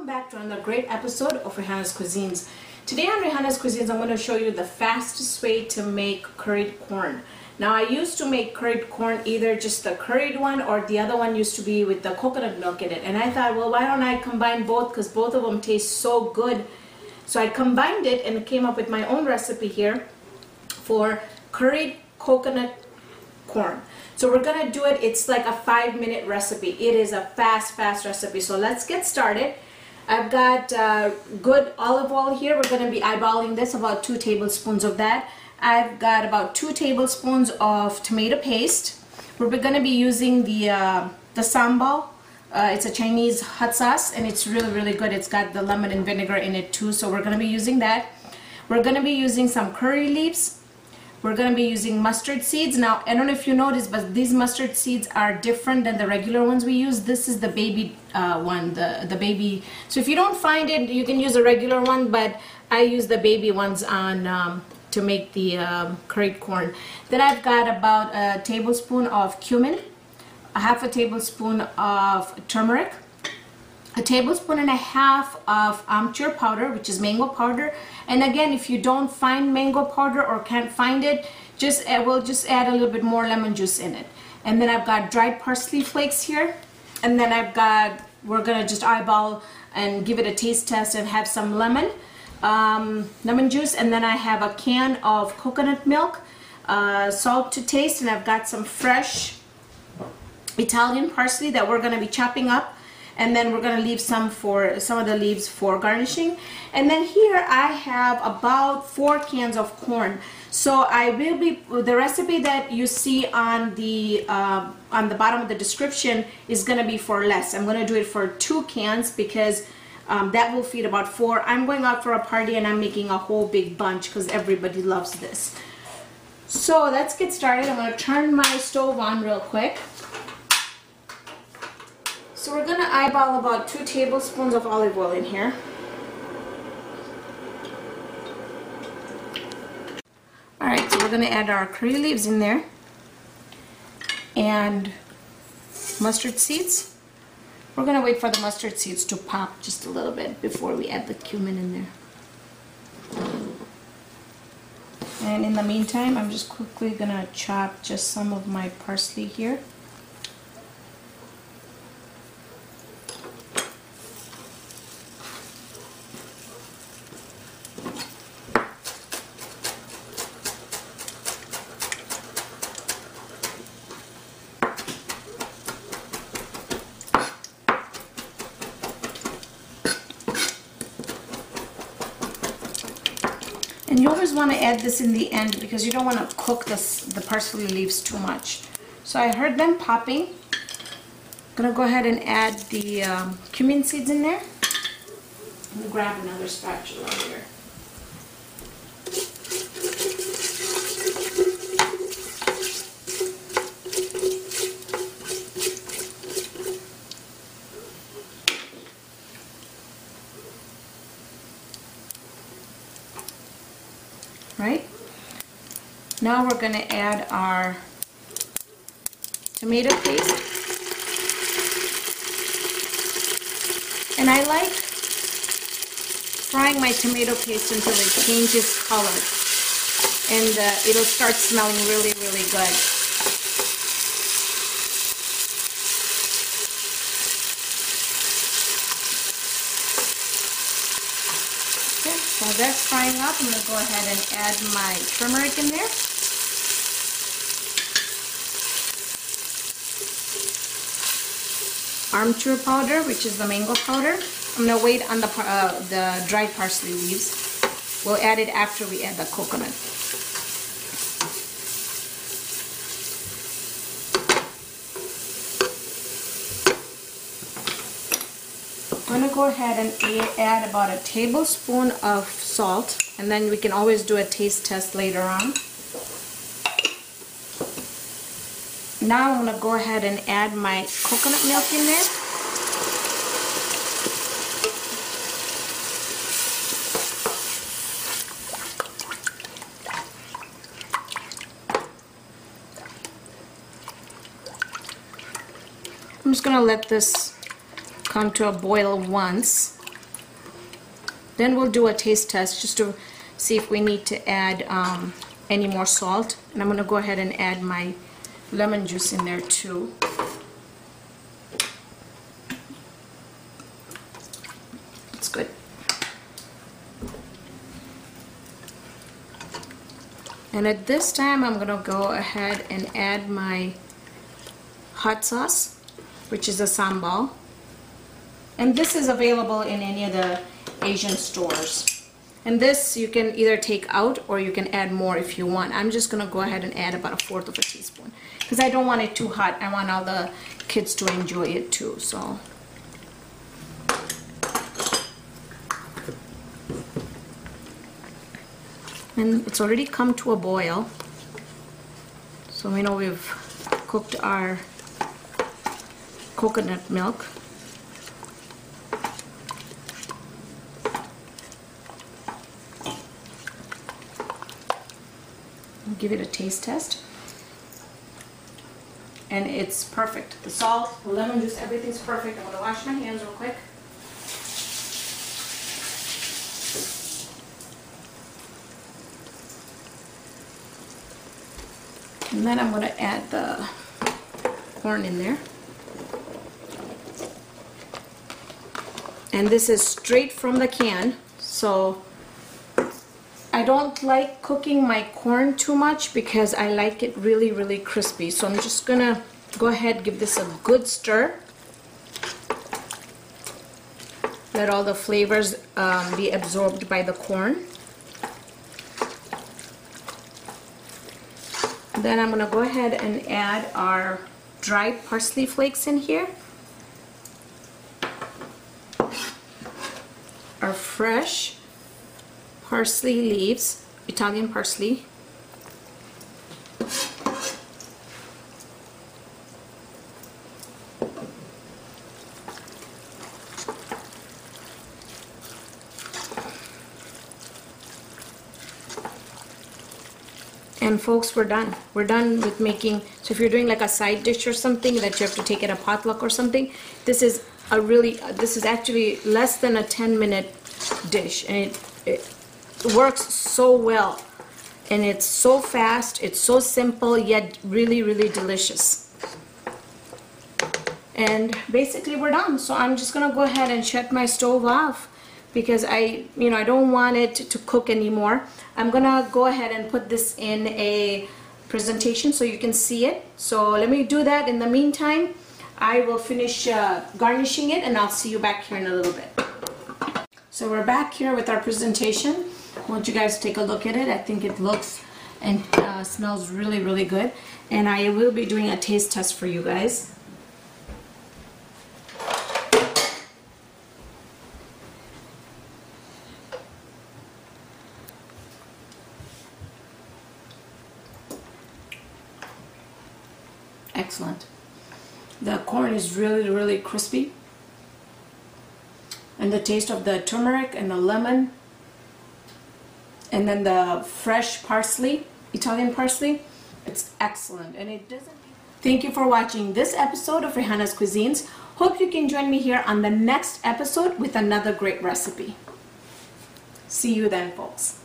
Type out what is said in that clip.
Welcome back to another great episode of Rihanna's Cuisines. Today on Rihanna's Cuisines, I'm going to show you the fastest way to make curried corn. Now, I used to make curried corn either just the curried one or the other one used to be with the coconut milk in it. And I thought, well, why don't I combine both, because both of them taste so good. So I combined it and came up with my own recipe here for curried coconut corn. So we're gonna do it. It's like a 5-minute recipe. It is a fast recipe. So let's get started. I've got good olive oil here. We're gonna be eyeballing this, about 2 tablespoons of that. I've got about 2 tablespoons of tomato paste. We're gonna be using the sambal. It's a Chinese hot sauce and it's really good. It's got the lemon and vinegar in it too. So we're gonna be using that. We're gonna be using some curry leaves. We're going to be using mustard seeds. Now, I don't know if you noticed, but these mustard seeds are different than the regular ones we use. This is the baby one, the baby. So if you don't find it, you can use a regular one, but I use the baby ones on to make the curried corn. Then I've got about a tablespoon of cumin, a half a tablespoon of turmeric, a tablespoon and a half of amchur powder, which is mango powder. And again, if you don't find mango powder or can't find it, we'll just add a little bit more lemon juice in it. And then I've got dried parsley flakes here. And then we're gonna just eyeball and give it a taste test and have some lemon juice. And then I have a can of coconut milk, salt to taste, and I've got some fresh Italian parsley that we're gonna be chopping up. And then we're going to leave some of the leaves for garnishing. And then here I have about 4 cans of corn. So the recipe that you see on the bottom of the description is going to be for less. I'm going to do it for 2 cans because that will feed about 4. I'm going out for a party and I'm making a whole big bunch because everybody loves this. So let's get started. I'm going to turn my stove on real quick. So we're going to eyeball about 2 tablespoons of olive oil in here. Alright, so we're going to add our curry leaves in there. And mustard seeds. We're going to wait for the mustard seeds to pop just a little bit before we add the cumin in there. And in the meantime, I'm just quickly going to chop just some of my parsley here. And you always want to add this in the end because you don't want to cook the parsley leaves too much. So I heard them popping. I'm going to go ahead and add the cumin seeds in there. I'm going to grab another spatula here. Right? Now we're going to add our tomato paste. And I like frying my tomato paste until it changes color. And it'll start smelling really good. While that's frying up, I'm going to go ahead and add my turmeric in there. Amchur powder, which is the mango powder. I'm going to wait on the dried parsley leaves. We'll add it after we add the coconut. I'm going to go ahead and add about a tablespoon of salt, and then we can always do a taste test later on. Now I'm going to go ahead and add my coconut milk in there. I'm just going to let this come to a boil once. Then we'll do a taste test just to see if we need to add any more salt. And I'm going to go ahead and add my lemon juice in there too. It's good. And at this time, I'm going to go ahead and add my hot sauce, which is a sambal. And this is available in any of the Asian stores. And this you can either take out or you can add more if you want. I'm just going to go ahead and add about 1/4 of a teaspoon because I don't want it too hot. I want all the kids to enjoy it too. So and it's already come to a boil, so we know we've cooked our coconut milk. I'll give it a taste test, and it's perfect. The salt, the lemon juice, everything's perfect. I'm going to wash my hands real quick. And then I'm going to add the corn in there. And this is straight from the can, so I don't like cooking my corn too much because I like it really, really crispy. So I'm just going to go ahead and give this a good stir. Let all the flavors be absorbed by the corn. Then I'm going to go ahead and add our dried parsley flakes in here. Our fresh parsley leaves, Italian parsley. And folks, we're done. We're done with making, so if you're doing like a side dish or something that you have to take at a potluck or something, this is actually less than a 10-minute dish, and it works so well, and it's so fast, it's so simple, yet really, really delicious. And basically we're done. So I'm just gonna go ahead and shut my stove off because I don't want it to cook anymore. I'm gonna go ahead and put this in a presentation so you can see it. So let me do that. In the meantime, I will finish garnishing it, and I'll see you back here in a little bit. So we're back here with our presentation. I want you guys to take a look at it. I think it looks and smells really, really good. And I will be doing a taste test for you guys. Excellent. The corn is really, really crispy. And the taste of the turmeric and the lemon, and then the fresh parsley, Italian parsley, it's excellent. And it doesn't. Thank you for watching this episode of Rehana's Cuisines. Hope you can join me here on the next episode with another great recipe. See you then, folks.